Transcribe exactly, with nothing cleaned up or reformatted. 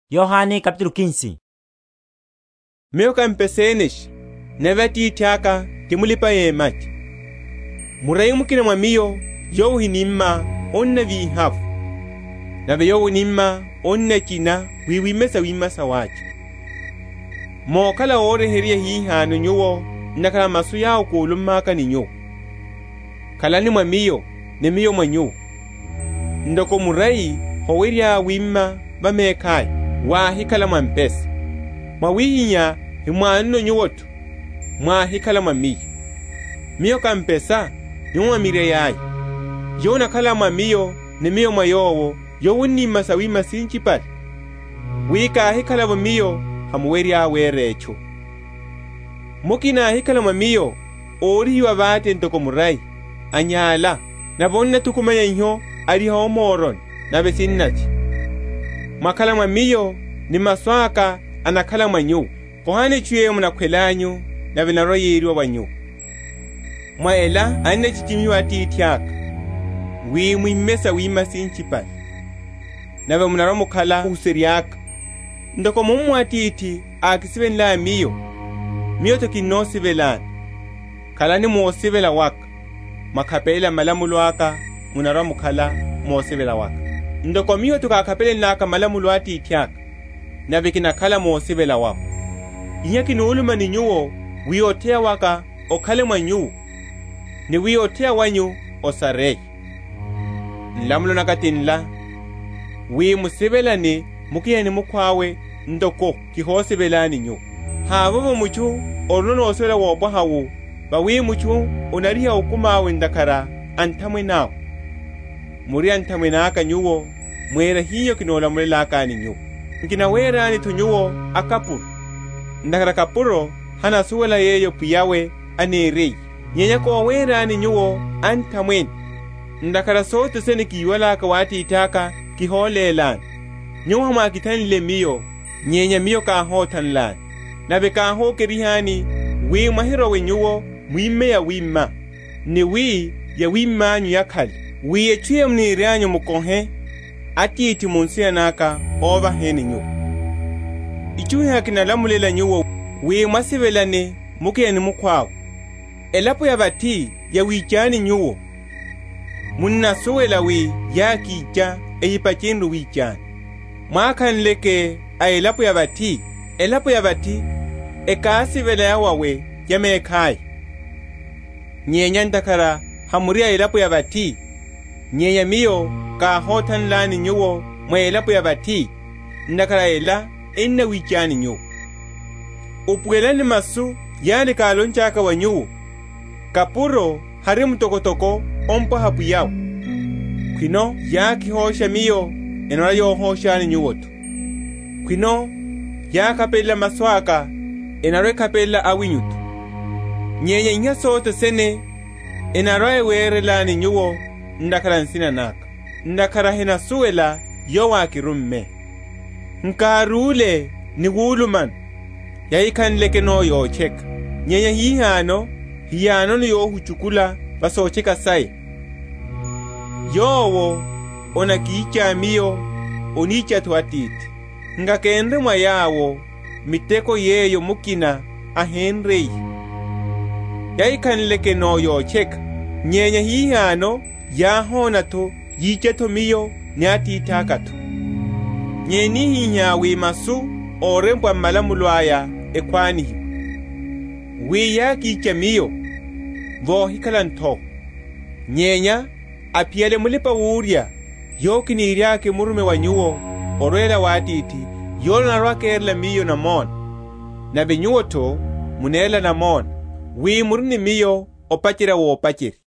Yohane capítulo quince. Meu campesenish, nevati tiaka timulipa ye mach. Murai mukina mamiyo, yo hinimma, onna vi haf. Nave yo hinimma, onna kina, wiwi mesa wima sawachi. Mo kala ore heria hi hanu nyuwo, nakala masu ya ukulumma kaninyo. Kala ni mamiyo, ne miyo manyo. Ndoko murai, howiria wima, bamekai. Wa hikala mampesi mwa wihinya himwano nyuwotu mwa hikala mamiyo miyo kampesa nyuwa mire yai yona kala mamiyo ni miyo mayowo yowuni masawi masinchi pali wika hikala mamiyo hamuweri awere echo mukina hikala mamiyo ori hiwa bate ntoko murai anyala na bonna tukumaya inyo ali homoron na besinachi makala mamiyo ni maswaka anakala manyu kohane chue muna kwelanyu na binaro yiri wabanyu mwaela ane chichimi wati tiaka wi mwimesa wima sinchipali na be munaro mukala usiriaka ndoko mumu wati iti akisibe nla miyo miyo toki no sibelan kala ni muosibela waka makapela malamulu waka munaro mukala muosibela waka ndoko miyo tukakapele naka malamulu wati itiaka na bikina kala muosibela wako inyaki nuuluma ni nyuo wiotea waka okale mwanyu ni wiotea wanyu osarei nlamulo nakatinla wi musibela ni mukia ni mukwawe ndoko kihosibela ni nyu habo muchu oluno osela wobo hawo ba wi muchu onariya ukumawe ndakara antamwe nawo muri antamwe naka nyuo mwera hiyo kinola mulela kani nyu ngina wera ni tunyuo akapuru ndakara kapuro hana suwela yeyo piyawe anerei nyenya ko wera ni nyuo antamwen ndakara sote sene kiwala ka wati itaka kiholelan nyuo ma kitanle miyo nyenya miyo ka hotanlan nabe ka ho kerihani wi mahiro we nyuo mwime ya wima ni wi ya wima nyu yakali wi echuye mniranyo mukonhe ati iti munsia naka oba heni nyu ichuhe hakina lamulela nyuwo wi masibelane muke ni mukwawo elapo ya bati ya wichani nyuwo munna suwela wi ya kicha eyipachindu wichani mwakan leke a elapo ya bati elapo ya bati ekasibela ya wawe ya mekai nyenya ndakara hamuria elapo ya bati nyenya miyo ka hotan lani nyuwo mwelapo ya bati ndakara ela inna wichani nyu upwelani masu yani ka lonchaka wa nyu kapuro harimu tokotoko ompa hapu yao kwino yaki hosha miyo enora yo hosha ni nyuwotu kwino yakapela maswaka enara kapela awinyutu nyenye inga sote sene enara were lani nyuwo ndakara nsina naka ndakara hena suwela yo wakirumme nkarule ni wuluman ya ikan leke no yo cheka nyenya hihano hiyano ni yo huchukula baso cheka sai yowo ona kicha miyo onicha twatiti nga kendre mwa yawo miteko yeyo mukina a henrei ya ikan leke no yo cheka nyenya hihano ya hona to yiche to miyo nyati itakato nyeni hinya wi masu orembwa malamulo aya ekwani wi yaki chemiyo vo hikalanto nyenya apiele mulipa wuria yoki ni yake murume wanyuo orela watiti yona rakerla miyo na mon na benyuo to munela na mon wi murni miyo opachira wo opachiri